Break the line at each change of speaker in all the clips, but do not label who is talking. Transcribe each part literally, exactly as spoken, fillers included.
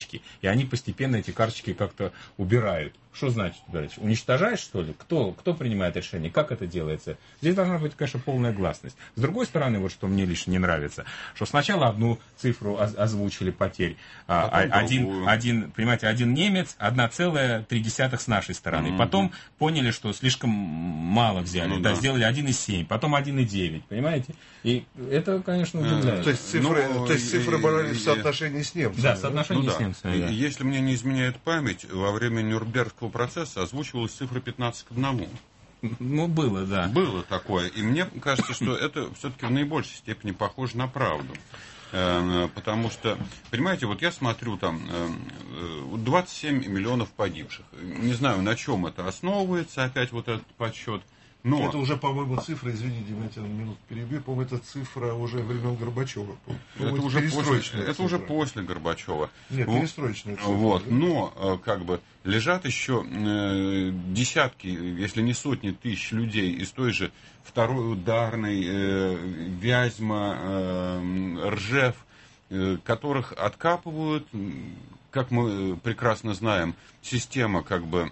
карточки, и они постепенно эти карточки как-то убирают. Что значит убирать? Уничтожаешь, что ли? Кто, кто принимает решение? Как это делается? Здесь должна быть, конечно, полная гласность. С другой стороны, вот что мне лично не нравится, что сначала одну цифру озвучили потерь. А, один, один, понимаете, один немец, одна целая три десятых с нашей стороны. Mm-hmm. Потом поняли, что слишком мало взяли. Ну, да, да. Сделали один и семь, потом один и девять. Понимаете? И это, конечно, удивляет.
То есть цифры, ну, то есть цифры брали в соотношении с немцами.
Да, в соотношении
ну,
с
да.
немцами. Да.
Если мне не изменяет память, во время Нюрнбергского процесса озвучивалась цифра пятнадцать к одному.
Ну, было, да.
Было такое. И мне кажется, что это все-таки в наибольшей степени похоже на правду. Потому что, понимаете, вот я смотрю, там двадцать семь миллионов погибших. Не знаю, на чем это основывается, опять вот этот подсчет. Но...
Это уже, по-моему, цифра, извините, я тебя на минуту перебью, по-моему, это цифра уже времен Горбачева.
Это, это, уже после, это уже после Горбачева.
Нет, перестроечная цифра.
Вот.
Да?
Но, как бы, лежат еще э, десятки, если не сотни тысяч людей из той же второй ударной, э, Вязьма, э, Ржев, э, которых откапывают, как мы прекрасно знаем, система, как бы,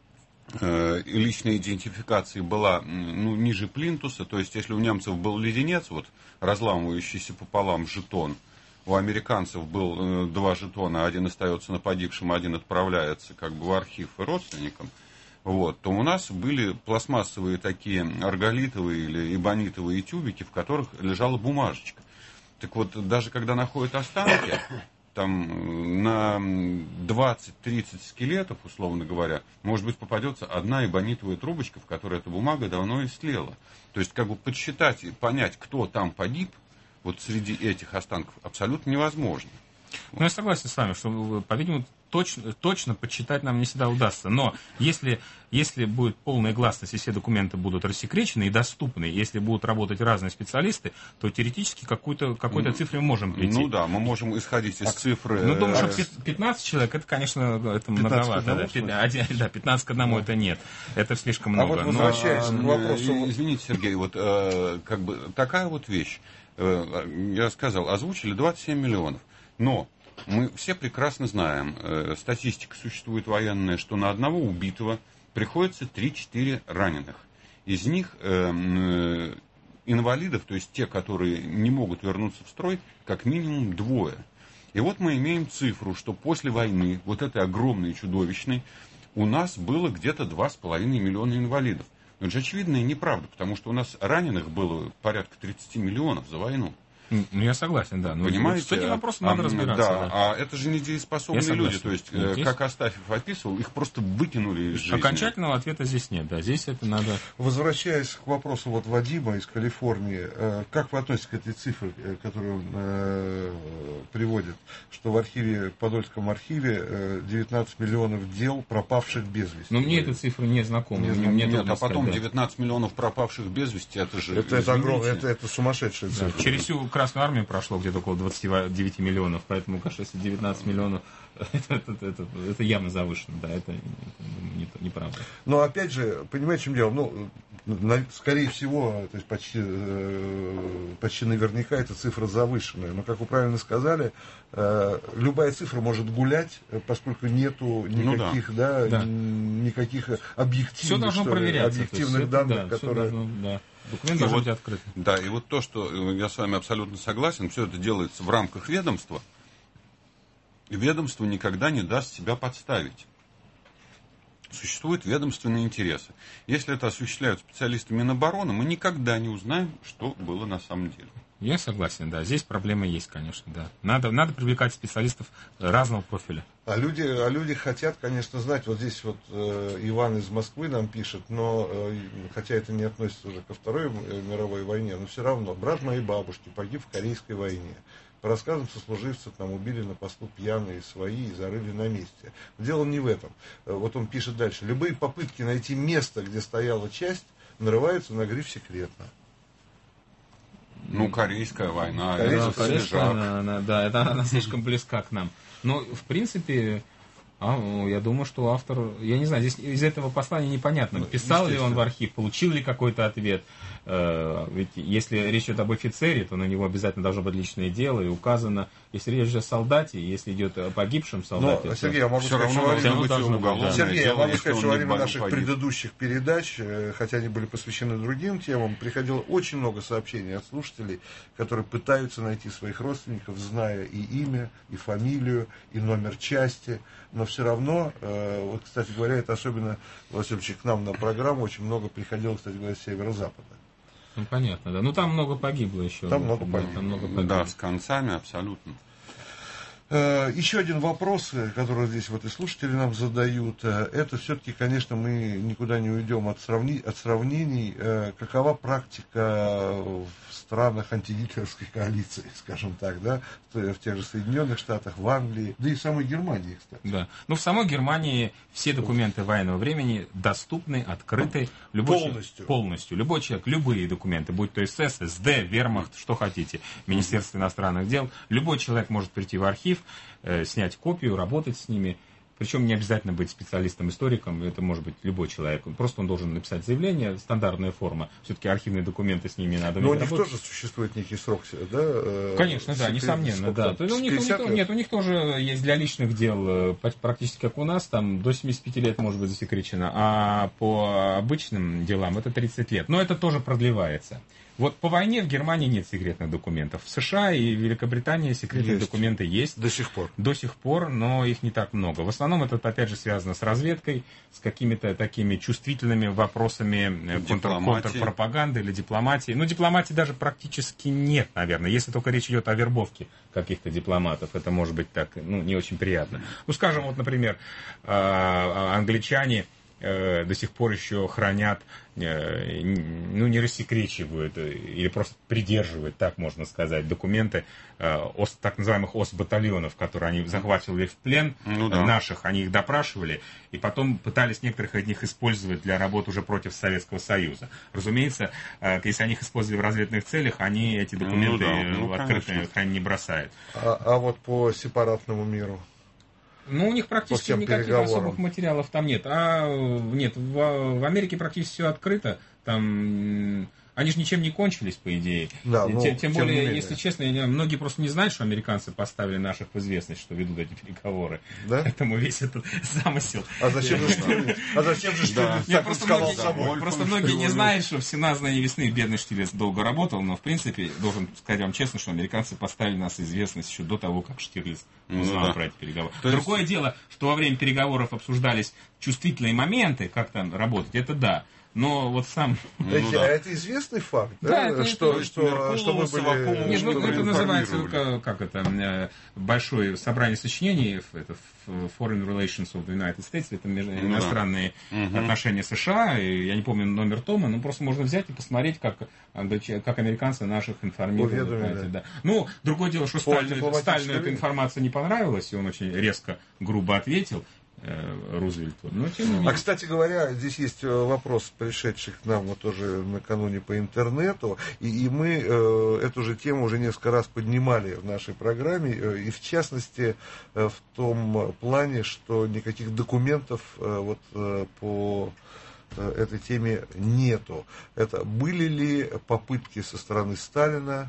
личной идентификации была, ну, ниже плинтуса, то есть если у немцев был леденец, вот разламывающийся пополам жетон, у американцев был э, два жетона, один остается на погибшем, один отправляется как бы в архив и родственникам, вот, то у нас были пластмассовые такие арголитовые или эбонитовые тюбики, в которых лежала бумажечка. Так вот, даже когда находят останки, там на двадцать-тридцать скелетов, условно говоря, может быть, попадется одна эбонитовая трубочка, в которой эта бумага давно истлела. То есть, как бы подсчитать и понять, кто там погиб, вот среди этих останков, абсолютно невозможно.
Ну, я согласен с вами, что, по-видимому, точно, точно подсчитать нам не всегда удастся. Но если, если будет полная гласность, и все документы будут рассекречены и доступны, если будут работать разные специалисты, то теоретически какую-то, какой-то ну, цифре можем прийти.
Ну да, мы можем исходить из
так,
цифры.
Ну, думаю, что пятнадцать человек, это, конечно, это многовато. Да, пятнадцать к одному это нет. Это слишком много.
А вот возвращаясь
но,
к вопросу...
Извините, Сергей, вот э, как бы такая вот вещь. Э, я сказал, озвучили двадцать семь миллионов. Но мы все прекрасно знаем, э, статистика существует военная, что на одного убитого приходится три-четыре раненых. Из них э, э, инвалидов, то есть те, которые не могут вернуться в строй, как минимум двое. И вот мы имеем цифру, что после войны, вот этой огромной, чудовищной, у нас было где-то два с половиной миллиона инвалидов. Но это же очевидная неправда, потому что у нас раненых было порядка тридцать миллионов за войну.
Ну, я согласен, да. Но
понимаете?
С этим вопросом надо
а,
разбираться.
Да,
да.
А это же недееспособные
согласен,
люди. То есть,
есть,
как Астафьев описывал, их просто выкинули из жизни.
Окончательного ответа здесь нет, да. Здесь это надо...
Возвращаясь к вопросу вот Вадима из Калифорнии, как вы относитесь к этой цифре, которую он э, приводит, что в архиве, в Подольском архиве девятнадцать миллионов дел, пропавших без вести?
Но мне эта цифра не знакома.
Не
мне,
знакома.
мне
Нет, а потом
сказать,
девятнадцать миллионов пропавших без вести, это же...
Это, это, огромное, это, это сумасшедшая цифра.
Да, через всю Красную Армию прошло где-то около двадцать девять миллионов, поэтому, кажется, если девятнадцать миллионов, это, это, это, это явно завышено, да, это, это не, неправда.
Но опять же, понимаете, в чем дело, ну, на, скорее всего, то есть почти, почти наверняка эта цифра завышенная, но, как вы правильно сказали, любая цифра может гулять, поскольку нету никаких, ну, да. Да, да. никаких объективных,
все
что ли, объективных
есть,
данных,
да,
которые...
Должно, да. Документ должен быть открыт.
Да, и вот то, что я с вами абсолютно согласен, все это делается в рамках ведомства, и ведомство никогда не даст себя подставить. Существуют ведомственные интересы. Если это осуществляют специалисты Минобороны, мы никогда не узнаем, что было на самом деле.
Я согласен, да. Здесь проблема есть, конечно, да. Надо, надо привлекать специалистов разного профиля.
А люди, а люди хотят, конечно, знать. Вот здесь вот э, Иван из Москвы нам пишет, но э, хотя это не относится уже ко Второй мировой войне, но все равно брат моей бабушки погиб в Корейской войне. По рассказам сослуживцев, там убили на посту пьяные свои и зарыли на месте. Но дело не в этом. Вот он пишет дальше. Любые попытки найти место, где стояла часть, нарываются на гриф «секретно».
Ну, Корейская война.
Корейская,
да, Корейская война, она, да, это, она слишком близка к нам. Но, в принципе, а, я думаю, что автор, я не знаю, здесь из этого послания непонятно, писал ли он в архив, получил ли какой-то ответ. Ведь если речь идет об офицере, то на него обязательно должно быть личное дело, и указано, если речь идет о солдате, если идет о погибшем солдате...
Но, Сергей, я могу
все
сказать,
равно
что во
должно
время...
быть уголовное
Сергей, я
дело,
могу
если
сказать,
он
что во
не
время наших
погиб.
предыдущих передач, э, хотя они были посвящены другим темам, приходило очень много сообщений от слушателей, которые пытаются найти своих родственников, зная и имя, и фамилию, и номер части, но все равно, э, вот, кстати говоря, это особенно, Васильевич, к нам на программу очень много приходило, кстати говоря, с северо-запада.
Ну, понятно, да. Ну, там много погибло еще.
Там много
да,
погибло.
Там много погибло.
Да, с концами абсолютно.
Еще один вопрос, который здесь вот и слушатели нам задают, это все-таки, конечно, мы никуда не уйдем от, сравни... от сравнений. Какова практика в странах антигитлеровской коалиции, скажем так, да, в тех же Соединенных Штатах, в Англии, да и в самой Германии, кстати.
Да. Ну, в самой Германии все документы военного времени доступны, открыты. Любой
полностью.
Человек, полностью. Любой человек, любые документы, будь то СС, СД, Вермахт, что хотите, Министерство иностранных дел, любой человек может прийти в архив, э, снять копию, работать с ними. Причем не обязательно быть специалистом-историком, это может быть любой человек. Просто он должен написать заявление, стандартная форма. Все-таки архивные документы с ними надо.
Но у них
работать.
тоже существует некий срок, да?
Конечно, да, несомненно, да. У них, у них, нет, у них тоже есть для личных дел практически как у нас, там до семидесяти пяти лет может быть засекречено, а по обычным делам это тридцать лет. Но это тоже продлевается. Вот по войне в Германии нет секретных документов. В США и Великобритании секретные есть. документы есть.
До сих пор.
До сих пор, но их не так много. В основном это, опять же, связано с разведкой, с какими-то такими чувствительными вопросами контр, контрпропаганды или дипломатии. Ну, дипломатии даже практически нет, наверное. Если только речь идет о вербовке каких-то дипломатов, это может быть так, ну, не очень приятно. Ну, скажем, вот, например, англичане до сих пор еще хранят, ну, не рассекречивают или просто придерживают, так можно сказать, документы ос, так называемых ОС-батальонов, которые они захватывали в плен, ну, да. наших, они их допрашивали, и потом пытались некоторых из них использовать для работы уже против Советского Союза. Разумеется, если они их использовали в разведных целях, они эти документы ну, да. ну, открыто хранить не бросают.
А, а вот по сепаратному миру?
Ну, у них практически никаких особых материалов там нет. А нет, в, в Америке практически все открыто. Там они же ничем не кончились, по идее. Да, ну, тем, тем более, тем если честно, многие просто не знают, что американцы поставили наших в известность, что ведут эти переговоры. Да? Поэтому весь этот замысел.
А зачем же Штирлиц? А зачем же Штирлиц так рисковал собой?
Просто многие не знают, что в семнадцатой весны бедный Штирлиц долго работал, но в принципе, должен сказать вам честно, что американцы поставили нас в известность еще до того, как Штирлиц узнал ну, про эти переговоры. То Другое есть... дело, что во время переговоров обсуждались чувствительные моменты, как там работать, это да. Но вот сам...
Ну, ну, да. А это известный факт, да?
Да, это,
что,
это,
что, что мы были...
Нет, ну, это называется, как, как это, большое собрание сочинений, это Foreign Relations of the United States, это между, ну, иностранные да. отношения США, и я не помню номер тома, но просто можно взять и посмотреть, как, как американцы наших информируют. Да. Да. Ну, другое дело, что Сталину, Сталину эта информация не понравилась, и он очень резко, грубо ответил. Рузвельту. Но, тем не менее.
А, кстати говоря, здесь есть вопрос, пришедший к нам вот тоже накануне по интернету, и, и мы э, эту же тему уже несколько раз поднимали в нашей программе, э, и в частности э, в том плане, что никаких документов э, вот, э, по э, этой теме нету. Это были ли попытки со стороны Сталина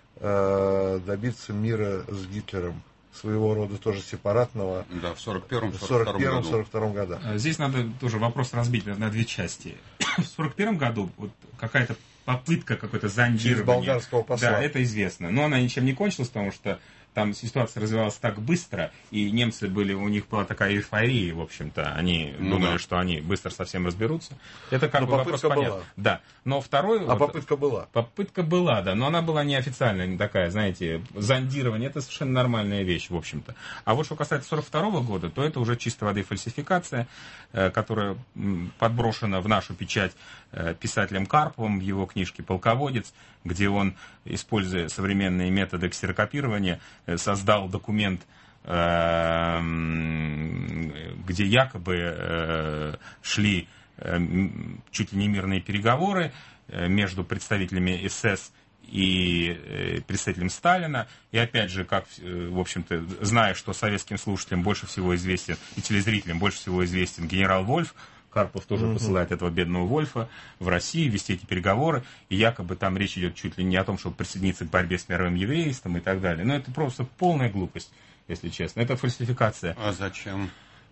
э, добиться мира с Гитлером? Своего рода тоже сепаратного.
Да, в сорок первом сорок втором
году.
Здесь надо тоже вопрос разбить на, на две части. В сорок первом году вот какая-то попытка какой-то зондирования.
Через болгарского посла.
Да, это известно. Но она ничем не кончилась, потому что там ситуация развивалась так быстро, и немцы были, у них была такая эйфория, в общем-то, они ну, думали, да. что они быстро совсем разберутся. Это как
но
бы вопрос понятен. Да. Но второй...
А
вот,
попытка была?
Попытка была, да, но она была неофициальная, не такая, знаете, зондирование, это совершенно нормальная вещь, в общем-то. А вот что касается сорок второго года, то это уже чистой воды фальсификация, которая подброшена в нашу печать писателем Карповым в его книжке «Полководец», где он, используя современные методы ксерокопирования, создал документ, где якобы шли чуть ли не мирные переговоры между представителями СС и представителем Сталина. И опять же, как, в общем-то, зная, что советским слушателям больше всего известен, и телезрителям больше всего известен генерал Вольф, Карпов тоже
угу.
посылает этого бедного Вольфа в Россию вести эти переговоры, и якобы там речь идет чуть ли не о том, чтобы присоединиться к борьбе с мировым еврейством и так далее. Но это просто полная глупость, если честно. Это фальсификация.
А зачем?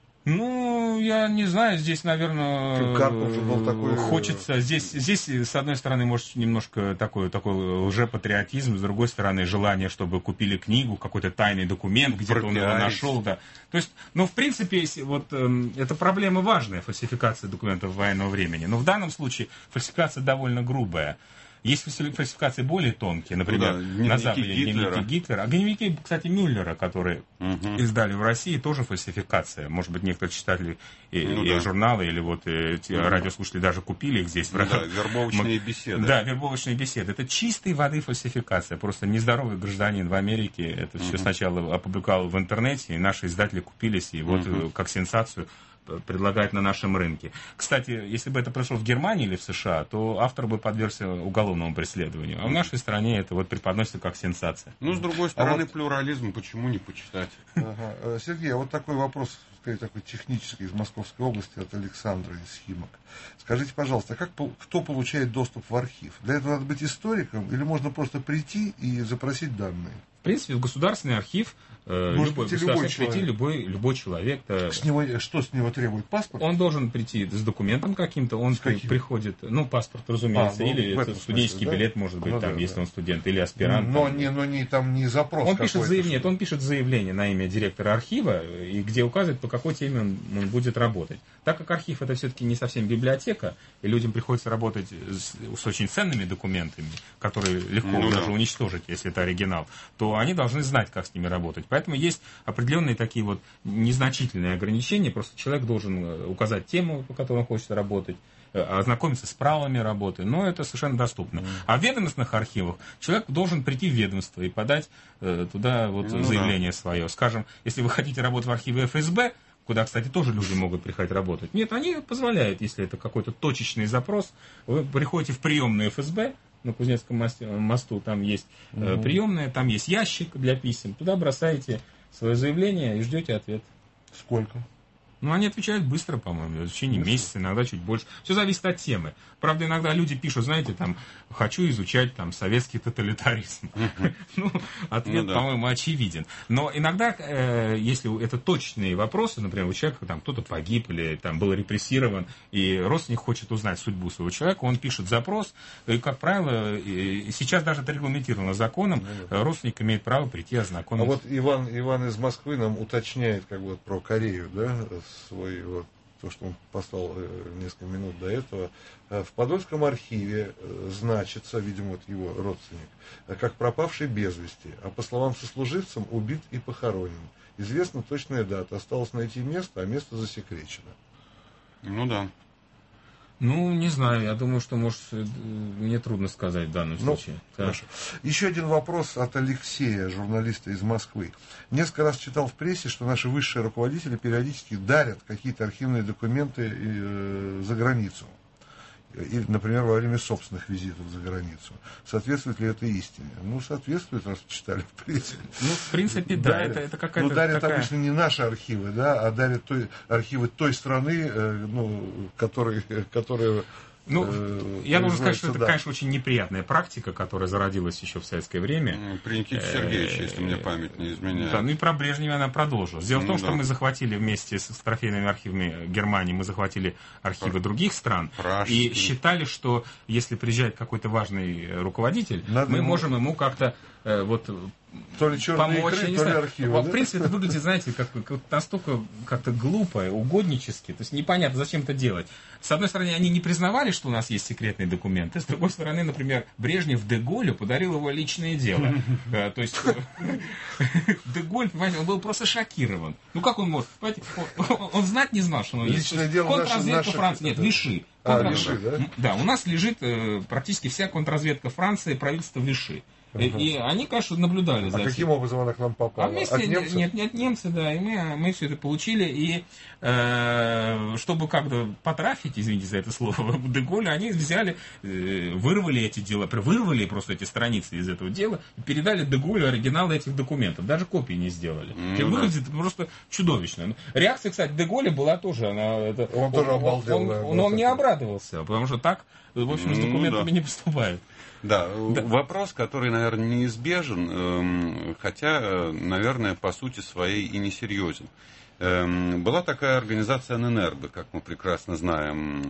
Ну, я не знаю, здесь, наверное,
Карпов же был такой...
хочется, здесь, здесь, с одной стороны, может, немножко такой, такой лжепатриотизм, с другой стороны, желание, чтобы купили книгу, какой-то тайный документ, где-то он его нашел, да. То есть, ну, в принципе, вот, э, это проблема важная, фальсификация документов военного времени, но в данном случае фальсификация довольно грубая. Есть фальсификации более тонкие, например,
ну, да,
на Западе
Гитлера.
дневники Гитлера. А дневники, кстати, Мюллера, которые
угу.
издали в России, тоже фальсификация. Может быть, некоторые читатели и,
ну,
и
да.
журналы или вот эти
ну,
радиослушатели даже купили их здесь.
Ну, да, вербовочные беседы.
Да, вербовочные беседы. Это чистой воды фальсификация. Просто нездоровый гражданин в Америке это все угу. сначала опубликовал в интернете, и наши издатели купились, и вот угу. как сенсацию предлагают на нашем рынке. Кстати, если бы это произошло в Германии или в США, то автор бы подвергся уголовному преследованию. А в нашей стране это вот преподносится как сенсация.
Ну, с другой стороны,
а вот...
плюрализм, почему не почитать?
Ага. Сергей, а вот такой вопрос, скорее такой технический, из Московской области, от Александра из Химок. Скажите, пожалуйста, как, кто получает доступ в архив? Для этого надо быть историком или можно просто прийти и запросить данные?
В принципе, в государственный архив э, любой,
любой
человек. прийти любой, любой человек. Да,
с него, что с него требует? Паспорт?
Он должен прийти с документом каким-то, он при, приходит, ну, паспорт, разумеется, а, ну, или это студенческий смысле, билет, да? может быть, ну, там, да, если да. он студент, или аспирант.
Но,
там,
не, но не, там не запрос
он пишет заявление, нет, он пишет заявление на имя директора архива, и где указывает, по какой теме он, он будет работать. Так как архив это все-таки не совсем библиотека, и людям приходится работать с, с очень ценными документами, которые легко ну, даже да. уничтожить, если это оригинал, то они должны знать, как с ними работать. Поэтому есть определенные такие вот незначительные ограничения. Просто человек должен указать тему, по которой он хочет работать, ознакомиться с правилами работы, но это совершенно доступно. Mm. А в ведомственных архивах человек должен прийти в ведомство и подать э, туда вот mm, заявление да. свое. Скажем, если вы хотите работать в архиве эф эс бэ, куда, кстати, тоже люди могут приходить работать. Нет, они позволяют, если это какой-то точечный запрос, вы приходите в приемную эф эс бэ, на Кузнецком мосту, там есть mm-hmm. э, приемная, там есть ящик для писем. Туда бросаете свое заявление и ждете ответ.
Сколько?
Ну, они отвечают быстро, по-моему, в течение быстро. месяца, иногда чуть больше. Все зависит от темы. Правда, иногда люди пишут, знаете, там, хочу изучать там советский тоталитаризм. Ну, ответ, по-моему, очевиден. Но иногда, если это точные вопросы, например, у человека там кто-то погиб или там был репрессирован, и родственник хочет узнать судьбу своего человека, он пишет запрос, и, как правило, сейчас даже это регламентировано законом, родственник имеет право прийти ознакомиться.
А вот Иван, Иван из Москвы нам уточняет как бы про Корею, да, свой вот то, что он послал несколько минут до этого. В Подольском архиве значится, видимо, вот его родственник, как пропавший без вести, а по словам сослуживцам, убит и похоронен. Известна точная дата, осталось найти место, а место засекречено.
Ну да.
Ну, не знаю, я думаю, что, может, мне трудно сказать в данном
ну,
случае.
Хорошо. Еще один вопрос от Алексея, журналиста из Москвы. Несколько раз читал в прессе, что наши высшие руководители периодически дарят какие-то архивные документы э, за границу. И, например, во время собственных визитов за границу. Соответствует ли это истине? Ну, соответствует, раз читали в прессе.
Ну, в принципе, да, дарят, это, это какая-то...
Ну, дарят
такая...
обычно не наши архивы, да, а дарят той, архивы той страны, э, ну, которые... которые
Ну,
э,
я должен сказать, что это,
да.
конечно, очень неприятная практика, которая зародилась еще в советское время.
Ну, при Никите Сергеевиче, если мне память не изменяет.
Да, ну и про Брежнева она продолжилась. Дело
ну,
в том,
да.
что мы захватили вместе с трофейными архивами Германии, мы захватили архивы Пр... других стран.
Пражский.
И считали, что если приезжает какой-то важный руководитель,
Надо
мы
ему...
можем ему как-то э, вот...
То ли черные
помочь,
икры,
я не
то ли
знаю.
архивы.
В
да?
принципе, это выглядит, знаете, как, как настолько как-то глупо, угоднически. То есть непонятно, зачем это делать. С одной стороны, они не признавали, что у нас есть секретные документы. С другой стороны, например, Брежнев де Голлю подарил его личное дело. То есть де Голль, понимаете, он был просто шокирован. Ну как он может? Он знать не знал, что он есть. Контрразведка Франции. Нет, Виши.
А, Виши, да?
Да, у нас лежит практически вся контрразведка Франции, правительство Виши. И, и они, конечно, наблюдали за
А
этим.
каким образом она к нам попала?
А вместе,
От немцев?
нет, нет, немцы, да, и мы, мы все это получили, и э, чтобы как-то потрафить, извините за это слово, Де-Голля, они взяли, э, вырвали эти дела, вырвали просто эти страницы из этого дела, и передали Де-Голлю оригиналы этих документов, даже копии не сделали.
Ну,
Это
да.
выглядит просто чудовищно. Реакция, кстати, Де-Голля была тоже, она, это,
Он
он,
тоже обалдел,
он,
да,
он,
да,
он не
так.
обрадовался, потому что так, в общем, с
Ну,
документами
да.
не поступают.
Да, вопрос, который, наверное, неизбежен, эм, хотя, э, наверное, по сути своей и несерьезен. Эм, была такая организация ННРБ, как мы прекрасно знаем,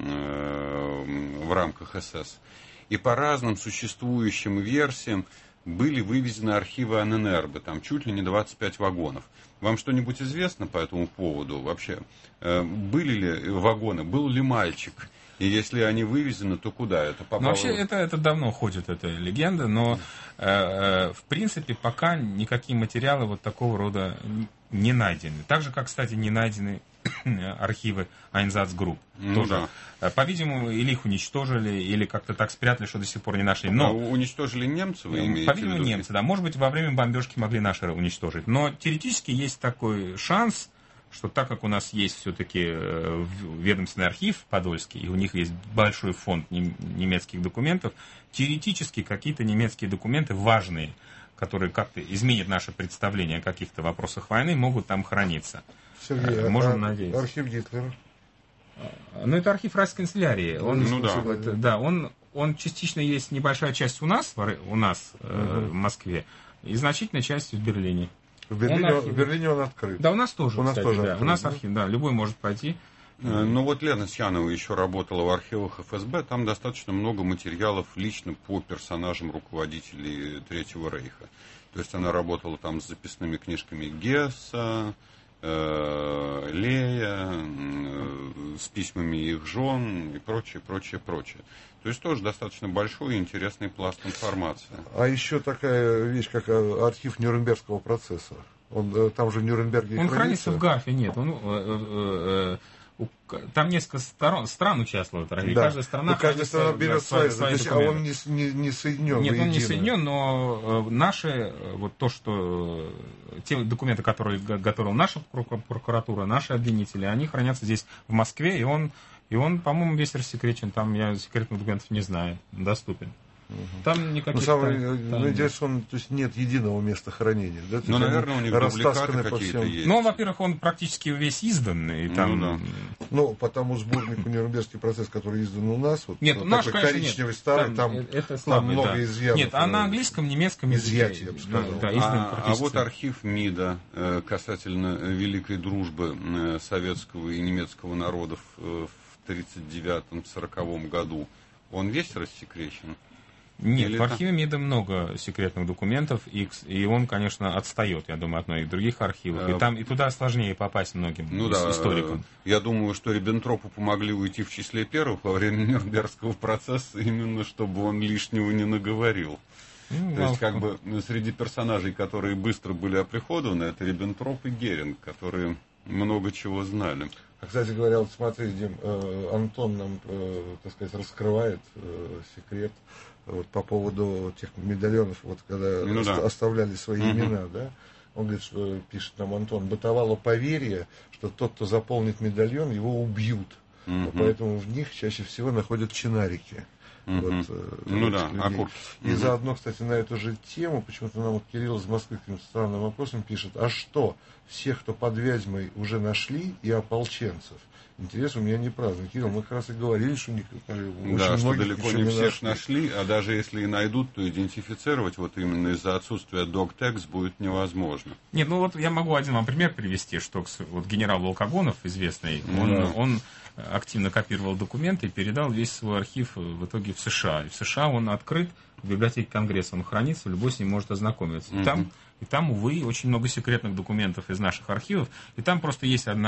э, в рамках СС. И по разным существующим версиям были вывезены архивы ННРБ, там чуть ли не двадцать пять вагонов. Вам что-нибудь известно по этому поводу вообще? Э, были ли вагоны, был ли мальчик? И если они вывезены, то куда это попало?
Ну, вообще, это, это давно ходит, эта легенда, но, э, э, в принципе, пока никакие материалы вот такого рода не найдены. Так же, как, кстати, не найдены архивы Айнзацгрупп.
Ну,
тоже.
да.
По-видимому, или их уничтожили, или как-то так спрятали, что до сих пор не нашли. Но,
А уничтожили немцы, вы имеете в
по-видимому,
виду?
немцы, да. Может быть, во время бомбежки могли наши уничтожить. Но теоретически есть такой шанс, что так как у нас есть все-таки ведомственный архив подольский, и у них есть большой фонд немецких документов, теоретически какие-то немецкие документы важные, которые как-то изменят наше представление о каких-то вопросах войны, могут там храниться.
Сергей,
Можем
а
надеяться.
архив Гитлера?
Ну, это архив райсканцелярии. Он,
Ну, да.
вот, да, он, он частично есть небольшая часть у нас, у нас э, в Москве, и значительная часть в Берлине.
В Берлине,
Он
в Берлине он открыт.
Да, у нас тоже,
У нас
кстати,
тоже
да.
открыт,
У нас
да?
архив, да, любой может пойти.
Э, Ну вот Лена Сьянова еще работала в архивах эф эс бэ, там достаточно много материалов лично по персонажам руководителей Третьего Рейха. То есть она работала там с записными книжками Гесса, э, Лея, э, с письмами их жен и прочее, прочее, прочее. То есть тоже достаточно большой и интересный пласт информации.
А еще такая вещь, как э, архив Нюрнбергского процесса. Он, э, там же в Нюрнберге
Он хранится в Гарфе, нет. Он, э, э, э, у- там несколько сторон, стран участвуют, и
Да.
каждая страна,
Ну, каждая страна
хранит
берет
свои,
свои,
свои
то есть, а
документы.
он не, с- не, не соединен.
Нет, он не
воедино.
соединен, но э, наши, э, вот то, что э, те документы, которые г- готовила наша прокур- прокуратура, наши обвинители, они хранятся здесь в Москве, и он, и он, по-моему, весь рассекречен, там я секретных документов не знаю, доступен. Там
Ну,
никаких...
самое
там-
ну,
там-
интересно, он, то есть нет единого места хранения. Да? То
Ну,
есть они
наверное, у них
растасканы
дубликаты
по
какие-то
всем.
есть.
Ну, во-первых, он практически весь издан, и там...
Ну,
Ну, по тому сборнику Нюрнбергский процесс, который издан у нас, вот
Нет,
вот
наш,
такой
конечно,
коричневый
нет.
старый, там,
э- это
там
слабый,
много
да.
изъянов.
Нет, а на английском, немецком
Изъятий, я бы сказал.
Да, да, издан
А, а
практически.
вот архив МИДа э, касательно великой дружбы э, советского и немецкого народов э, в тридцать девятом — сороковом году, он весь рассекречен?
Нет,
Или
в архиве МИДа много секретных документов, и, к- и он, конечно, отстает, я думаю, от многих других архивов. И,
Э,
там, и туда сложнее попасть многим
Ну
ис-
да,
историкам.
э, я думаю, что Риббентропу помогли уйти в числе первых во время Нюрнбергского процесса, именно чтобы он лишнего не наговорил.
Ну,
То есть,
мало-
как бы, ну, среди персонажей, которые быстро были оприходованы, это Риббентроп и Геринг, которые много чего знали.
А, кстати говоря, вот смотри, Дим, э, Антон нам, э, так сказать, раскрывает э, секрет вот, по поводу тех медальонов, вот когда
Ну да.
оста- оставляли свои
Мгм.
имена, да? Он говорит, что пишет нам Антон, бытовало поверье, что тот, кто заполнит медальон, его убьют.
Мгм.
Поэтому в них чаще всего находят чинарики.
Мгм.
Вот, э,
Ну
этих
да,
людей.
окурки.
И
Мгм.
заодно, кстати, на эту же тему, почему-то нам вот Кирилл из Москвы каким-то странным вопросом пишет, а что, всех, кто под Вязьмой, уже нашли, и ополченцев? Интересно, у меня не праздник. Кирилл, мы как раз и говорили, что них, очень
Да, что
многих
далеко
еще
не всех
нашли.
нашли, а даже если и найдут, то идентифицировать вот именно из-за отсутствия док-текст будет невозможно.
Нет, ну вот я могу один вам пример привести, что кс- вот генерал Волкогонов, известный,
Ну
он,
да.
он активно копировал документы и передал весь свой архив в итоге в США. И в США он открыт, в библиотеке Конгресса он хранится, любой с ним может ознакомиться. И
Мгм.
там, и там, увы, очень много секретных документов из наших архивов. И там просто есть одна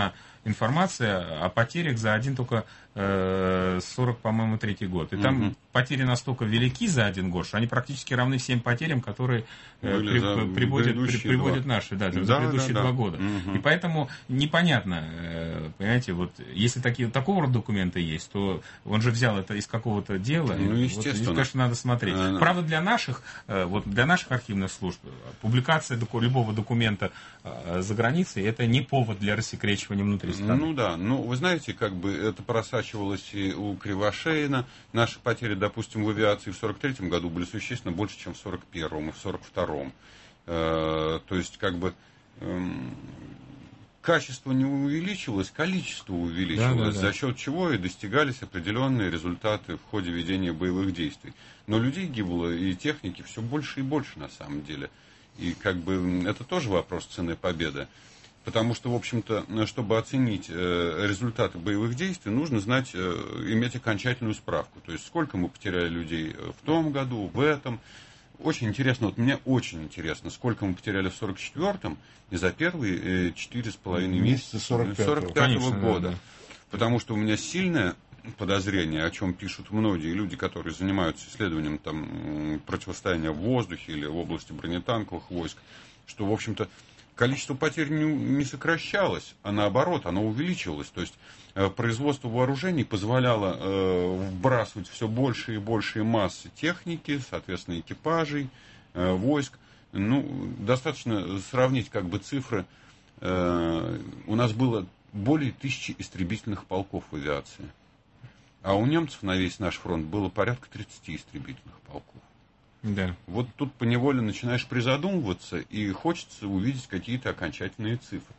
информация о потерях за один только сорок, по-моему, третий год. И там mm-hmm. потери настолько велики за один год, что они практически равны всем потерям, которые при,
за
приводят, при, приводят наши, да,
да,
за предыдущие
да,
два
да.
года.
Mm-hmm.
И поэтому непонятно, понимаете, вот если такие, такого рода документы есть, то он же взял это из какого-то дела.
Ну, естественно.
Вот, здесь, конечно, надо смотреть.
Mm-hmm.
Правда, для наших, вот для наших архивных служб публикация любого документа за границей это не повод для рассекречивания внутри страны.
Ну да, ну вы знаете, как бы это просачивалось и у Кривошеина. Наши потери, допустим, в авиации в сорок третьем году были существенно больше, чем в сорок первом и в сорок втором. Э, то есть, как бы э, качество не увеличилось, количество увеличилось,
да, да, да.
за счет чего и достигались определенные результаты в ходе ведения боевых действий. Но людей гибло и техники все больше и больше на самом деле. И как бы это тоже вопрос цены победы. Потому что, в общем-то, чтобы оценить результаты боевых действий, нужно знать, иметь окончательную справку. То есть, сколько мы потеряли людей в том году, в этом. Очень интересно, вот мне очень интересно, сколько мы потеряли в сорок четвёртом и за первые четыре с половиной месяца сорок пятого года.
Да.
Потому что у меня сильное подозрение, о чем пишут многие люди, которые занимаются исследованием там, противостояния в воздухе или в области бронетанковых войск, что, в общем-то, количество потерь не, не сокращалось, а наоборот, оно увеличивалось. То есть э, производство вооружений позволяло э, вбрасывать все больше и большие массы техники, соответственно, экипажей, э, войск. Ну, достаточно сравнить как бы цифры. Э, у нас было более тысячи истребительных полков в авиации. А у немцев на весь наш фронт было порядка тридцати истребительных полков.
Да.
Вот тут поневоле начинаешь призадумываться, и хочется увидеть какие-то окончательные цифры.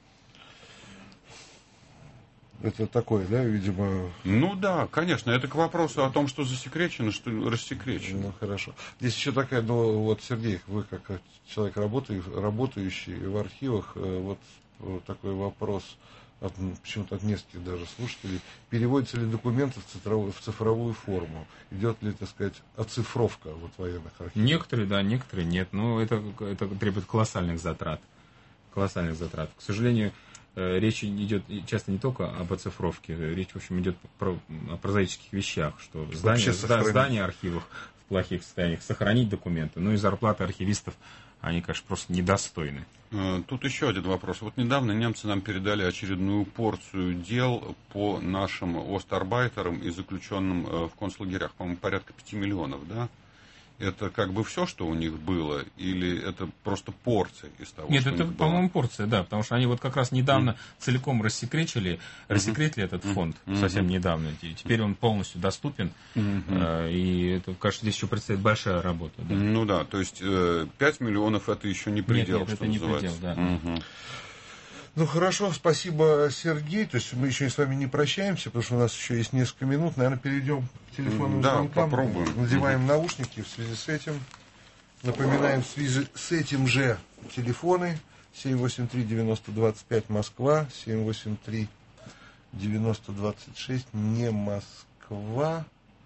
Это такое, да, видимо...
Ну да, конечно, это к вопросу о том, что засекречено, что рассекречено.
Ну, хорошо. Здесь еще такая, ну, вот, Сергей, вы как человек, работающий в архивах, вот, вот такой вопрос, от, почему-то от нескольких даже слушателей. Переводятся ли документы в цифровую, в цифровую форму? Идет ли, так сказать, оцифровка вот военных архивов?
Некоторые, да, некоторые нет. Но это, это требует колоссальных затрат. Колоссальных затрат. К сожалению, речь идет часто не только об оцифровке. Речь, в общем, идет про, о прозаических вещах, что здание, здание архивов в плохих состояниях, сохранить документы. Ну и зарплаты архивистов, они, конечно, просто недостойны.
Тут еще один вопрос. Вот недавно немцы нам передали очередную порцию дел по нашим остарбайтерам и заключенным в концлагерях. По-моему, порядка пяти миллионов, да? Это как бы все, что у них было, или это просто порция из того,
Нет,
что
это,
у них
по-моему,
было?
порция, да, потому что они вот как раз недавно mm. целиком рассекречили,
mm-hmm.
рассекретили этот фонд mm-hmm. совсем недавно, и теперь он полностью доступен, mm-hmm. и это, кажется, здесь еще предстоит большая работа. Да.
Ну да, то есть пять миллионов это еще не предел,
нет, нет,
что
это
называется.
Не предел, да.
Mm-hmm.
Ну хорошо, спасибо, Сергей. То есть мы еще с вами не прощаемся, потому что у нас еще есть несколько минут. Наверное, перейдем к телефонным
да,
звонкам.
Попробуем.
Надеваем mm-hmm. наушники в связи с этим. Напоминаем, в связи с этим же телефоны семь восемь три девяносто двадцать пять Москва, семь восемь три девяносто двадцать шесть не Москва.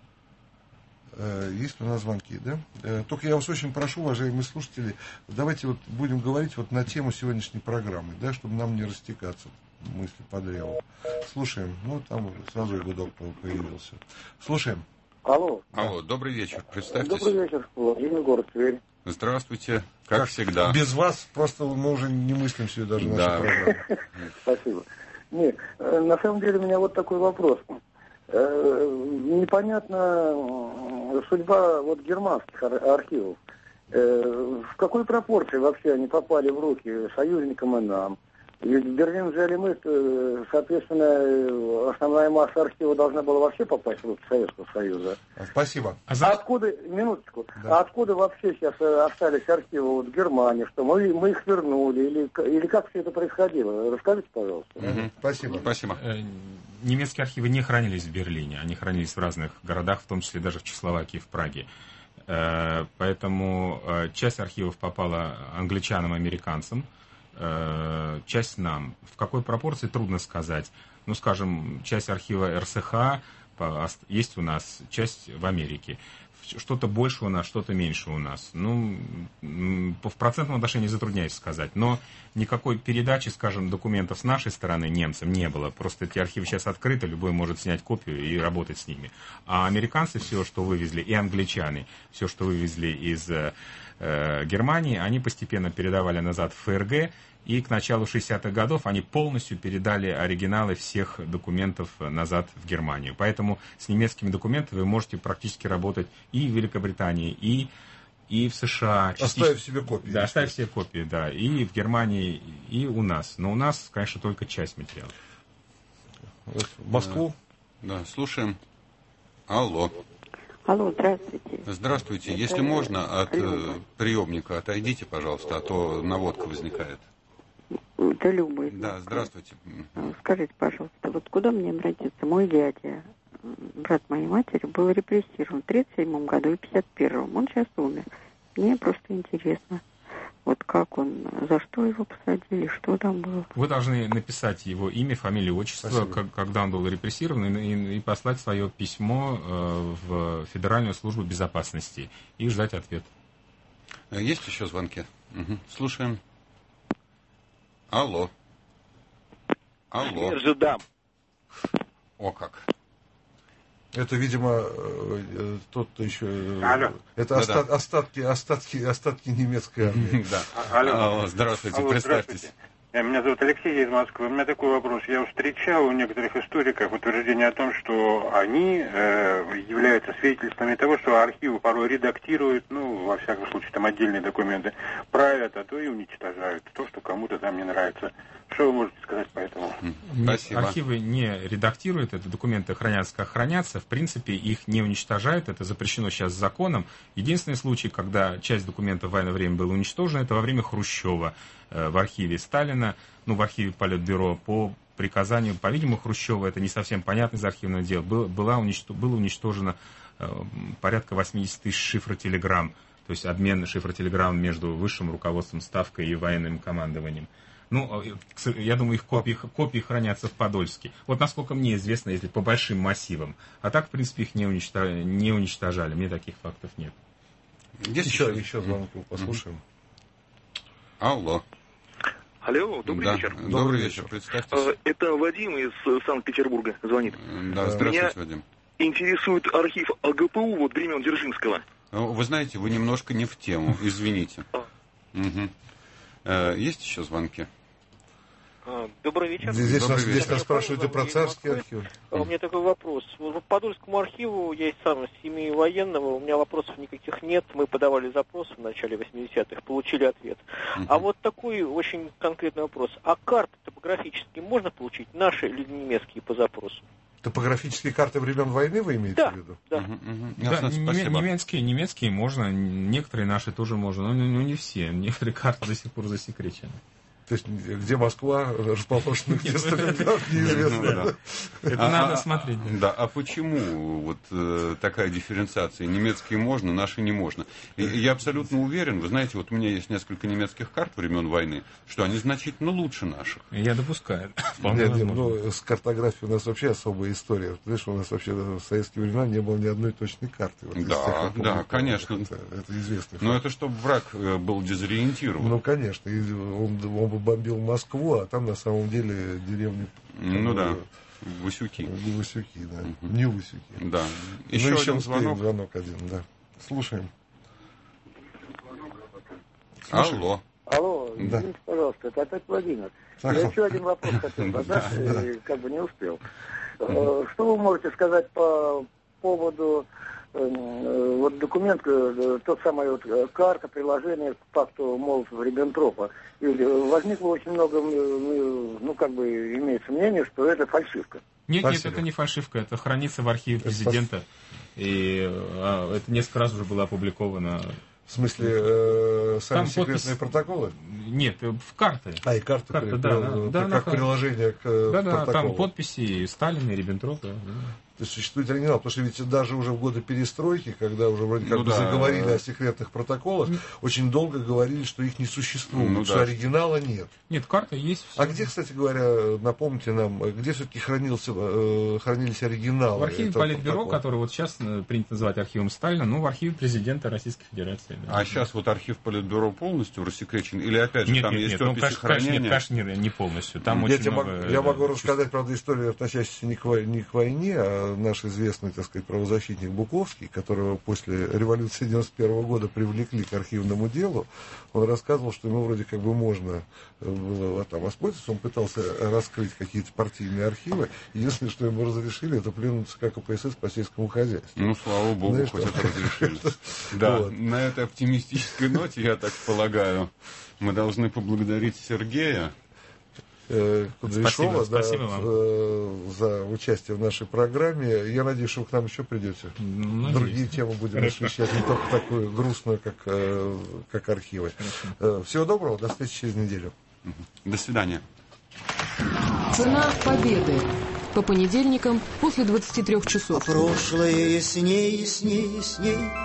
Есть у нас звонки, да? Только я вас очень прошу, уважаемые слушатели, давайте вот будем говорить вот на тему сегодняшней программы, да, чтобы нам не растекаться мысли по древу. Слушаем. Ну, там сразу гудок появился. Слушаем.
Алло.
Алло, добрый вечер. Представьтесь.
Добрый вечер. Владимир, город Тверь.
Здравствуйте. Как, как всегда.
Без вас просто мы уже не мыслим себе даже нашу
да.
программу.
Спасибо. Нет, на самом деле у меня вот такой вопрос. Непонятна судьба вот германских архивов. В какой пропорции вообще они попали в руки союзникам и нам? Ведь в Берлин взяли мы, соответственно, основная масса архива должна была вообще попасть в руки Советского Союза.
Спасибо.
А за... откуда, минуточку, да. а откуда вообще сейчас остались архивы вот в Германии? Что мы, мы их вернули? Или, или как все это происходило? Расскажите, пожалуйста.
Угу. Спасибо.
Спасибо.
Немецкие архивы не хранились в Берлине, они хранились в разных городах, в том числе даже в Чехословакии, в Праге. Поэтому часть архивов попала англичанам, американцам, часть нам. В какой пропорции, трудно сказать. Ну, скажем, часть архива эр эс ха есть у нас, часть в Америке. что-то больше у нас, что-то меньше у нас. Ну, в процентном отношении затрудняюсь сказать. Но никакой передачи, скажем, документов с нашей стороны немцам не было. Просто эти архивы сейчас открыты, любой может снять копию и работать с ними. А американцы все, что вывезли, и англичане, все, что вывезли из э, Германии, они постепенно передавали назад в ФРГ. И к началу шестидесятых годов они полностью передали оригиналы всех документов назад в Германию. Поэтому с немецкими документами вы можете практически работать и в Великобритании, и, и в США.
Оставив себе копии.
Да, оставив себе копии, да. И в Германии, и у нас. Но у нас, конечно, только часть материала.
В Москву?
Да, да, слушаем. Алло.
Алло, здравствуйте.
Здравствуйте. Если можно, от э, приемника отойдите, пожалуйста, а то наводка возникает.
Да, Люба.
Да, здравствуйте.
Скажите, пожалуйста, вот куда мне обратиться? Мой дядя, брат моей матери, был репрессирован в тридцать седьмом году и пятьдесят первом. Он сейчас умер. Мне просто интересно, вот как он, за что его посадили, что там было.
Вы должны написать его имя, фамилию, отчество, как, когда он был репрессирован, и, и послать свое письмо э, в Федеральную службу безопасности и ждать ответ.
Есть еще звонки? Угу. Слушаем. Алло. Алло.
Ожидам.
О как.
Это, видимо, тот, кто еще...
Алло.
Это
Да,
оста...
да.
остатки, остатки, остатки немецкой армии.
Да.
Алло.
Алло, здравствуйте,
Алло,
представьтесь.
здравствуйте. Меня зовут Алексей из Москвы. У меня такой вопрос. Я уже встречал у некоторых историков утверждение о том, что они э, являются свидетельствами того, что архивы порой редактируют, ну, во всяком случае, там отдельные документы, правят, а то и уничтожают то, что кому-то там не нравится. Что вы можете сказать по этому?
Спасибо.
Архивы не редактируют, это документы хранятся как хранятся. В принципе, их не уничтожают, это запрещено сейчас законом. Единственный случай, когда часть документов в военное время была уничтожена, это во время Хрущева э, в архиве Сталина, ну, в архиве Политбюро, по приказанию, по-видимому, Хрущева, это не совсем понятно из архивного дела, было, была уничтож... было уничтожено э, порядка восемьдесят тысяч шифротелеграмм, то есть обмен шифротелеграмм между высшим руководством Ставкой и военным командованием. Ну, я думаю, их копии, копии хранятся в Подольске. Вот насколько мне известно, если по большим массивам. А так, в принципе, их не уничтожали. Не уничтожали. Мне таких фактов нет.
Есть
еще,
еще,
еще звонок послушаем.
Алло.
Алло, добрый
Да.
вечер.
Добрый,
Добрый
вечер,
вечер.
представьтесь.
Это Вадим из Санкт-Петербурга звонит.
Да, здравствуйте,
Меня
Вадим.
интересует архив АГПУ вот времен Дзержинского.
Ну, вы знаете, вы немножко не в тему, извините. Угу. Есть еще звонки?
Добрый вечер.
Здесь,
Добрый
нас, здесь
вечер.
нас спрашивают про царские архивы.
А у меня такой вопрос. Вот по Подольскому архиву я и сам из семьи военного, у меня вопросов никаких нет. Мы подавали запрос в начале восьмидесятых, получили ответ. Uh-huh. А вот такой очень конкретный вопрос. А карты топографические можно получить, наши или немецкие по запросу?
Топографические карты времен войны вы имеете
да,
в виду?
Да,
Угу, угу.
Да,
Ясно, спасибо.
немецкие, немецкие можно, некоторые наши тоже можно, но, но не все. Некоторые карты до сих пор засекречены.
То есть, где Москва расположена, где Сталинград, неизвестно.
Это надо смотреть.
Да, а почему вот э, такая дифференциация? Немецкие можно, наши не можно. И, я абсолютно уверен, вы знаете, вот у меня есть несколько немецких карт времен войны, что они значительно лучше наших.
Я допускаю. Вполне
Нет, нет,
возможно.
ну, с картографией у нас вообще особая история. Знаешь, у нас вообще в советские времена не было ни одной точной карты. Вот,
Да,
тех, я помню,
да, конечно.
Это, это известно.
Но это чтобы враг э, был дезориентирован.
Ну, конечно. И он, он бы бомбил Москву, а там на самом деле деревни...
Ну
там,
да, Васюки.
Не Васюки, да.
Угу.
Не Васюки.
Да.
Ну,
Еще,
еще
один
успеем,
звонок.
звонок один, да. Слушаем.
Слушаем. Алло.
Алло,
Да.
извините, пожалуйста, это опять Владимир.
Так,
Я
так.
еще один вопрос хотел задать,
Да,
и как бы не успел. Э, Что вы можете сказать по поводу э, вот документ, э, тот самый вот э, карта, приложение к пакту Молотова-Риббентропа. И возникло очень много, э, ну как бы имеется мнение, что это фальшивка.
Нет,
Спасибо.
нет, это не фальшивка, это хранится в архиве президента. И а, это несколько раз уже было опубликовано.
В смысле, э, сами
Там
секретные
подпись-
протоколы?
Нет, в карты.
А, и карты,
карты
при,
да,
при,
да,
как
да,
приложение к
да,
протоколу.
Да, там подписи Сталина и Риббентропа. Да.
То есть существует оригинал, потому что ведь даже уже в годы перестройки, когда уже вроде как
ну,
бы
да.
заговорили о секретных протоколах, mm. очень долго говорили, что их не существует, ну, что да. оригинала нет.
Нет, карта есть. Все.
А где, кстати говоря, напомните нам, где все-таки хранился, э, хранились оригиналы?
В архиве Политбюро,
протокола?
который вот сейчас принято называть архивом Сталина, ну, в архиве президента Российской Федерации. Да.
А сейчас вот архив Политбюро полностью рассекречен? Или опять же
нет,
там
нет,
есть
нет,
описи
ну, конечно,
хранения?
Нет, конечно, нет, не полностью. Там
я,
очень много,
могу, я могу рассказать, правда, историю, относящуюся не к, не к войне, а наш известный, так сказать, правозащитник Буковский, которого после революции девяносто первого года привлекли к архивному делу, он рассказывал, что ему вроде как бы можно было там воспользоваться, он пытался раскрыть какие-то партийные архивы, единственное, что ему разрешили, это пленум ЦК КПСС по сельскому хозяйству.
Ну, слава богу,
знаешь,
хоть
что?
это разрешили. Да, на этой оптимистической ноте, я так полагаю, мы должны поблагодарить Сергея
Кудряшова, да,
спасибо вам.
за участие в нашей программе. Я надеюсь, что вы к нам еще придете.
Надеюсь.
Другие темы будем освещать, не только такую грустную, как, как архивы. Хорошо. Всего доброго, до встречи через неделю.
До свидания.
Цена победы. По понедельникам после двадцати трёх часов.
Прошлое ясней, ясней, ясней.